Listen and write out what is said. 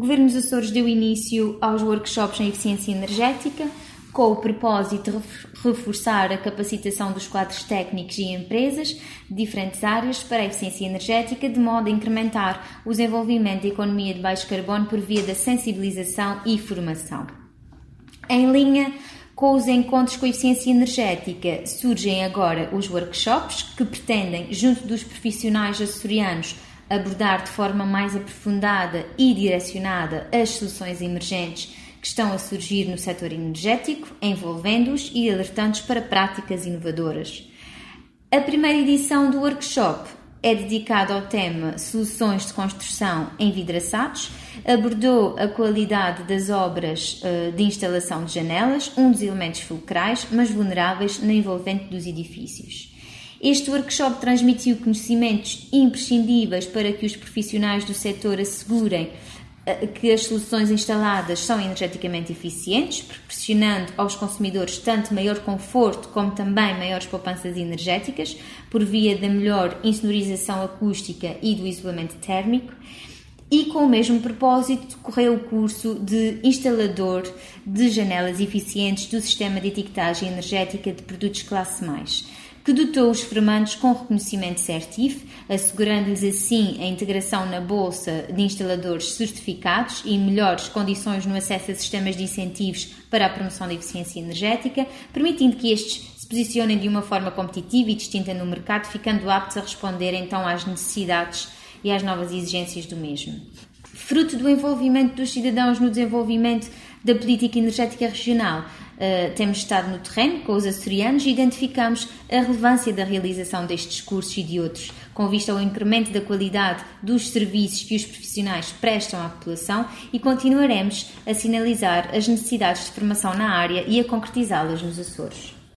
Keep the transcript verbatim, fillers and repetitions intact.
Governo dos Açores deu início aos workshops em eficiência energética, com o propósito de reforçar a capacitação dos quadros técnicos e empresas de diferentes áreas para a eficiência energética, de modo a incrementar o desenvolvimento da economia de baixo carbono por via da sensibilização e formação. Em linha com os encontros com a eficiência energética, surgem agora os workshops que pretendem, junto dos profissionais açorianos, abordar de forma mais aprofundada e direcionada as soluções emergentes que estão a surgir no setor energético, envolvendo-os e alertando-os para práticas inovadoras. A primeira edição do workshop é dedicada ao tema Soluções de Construção em Vidraçados, abordou a qualidade das obras de instalação de janelas, um dos elementos fulcrais, mas vulneráveis no envolvente dos edifícios. Este workshop transmitiu conhecimentos imprescindíveis para que os profissionais do setor assegurem que as soluções instaladas são energeticamente eficientes, proporcionando aos consumidores tanto maior conforto como também maiores poupanças energéticas por via da melhor insonorização acústica e do isolamento térmico. E com o mesmo propósito decorreu o curso de instalador de janelas eficientes do sistema de etiquetagem energética de produtos classe mais, que dotou os formandos com reconhecimento CERTIF, assegurando-lhes assim a integração na Bolsa de Instaladores Certificados e melhores condições no acesso a sistemas de incentivos para a promoção da eficiência energética, permitindo que estes se posicionem de uma forma competitiva e distinta no mercado, ficando aptos a responder então às necessidades e às novas exigências do mesmo. Fruto do envolvimento dos cidadãos no desenvolvimento da política energética regional, uh, temos estado no terreno com os açorianos e identificamos a relevância da realização destes cursos e de outros, com vista ao incremento da qualidade dos serviços que os profissionais prestam à população, e continuaremos a sinalizar as necessidades de formação na área e a concretizá-las nos Açores.